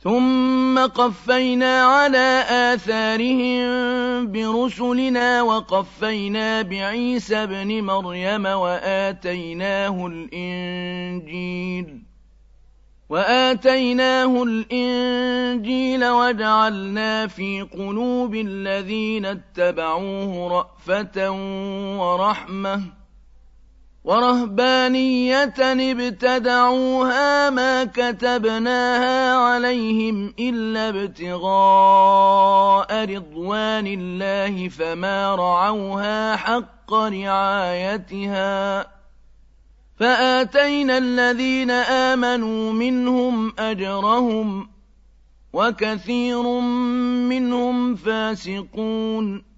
ثم قفينا على آثارهم برسلنا وقفينا بعيسى ابن مريم وآتيناه الإنجيل وجعلنا في قلوب الذين اتبعوه رأفة ورحمة ورهبانية ابتدعوها ما كتبناها عليهم إلا ابتغاء رضوان الله فما رعوها حق رعايتها فآتينا الذين آمنوا منهم أجرهم وكثير منهم فاسقون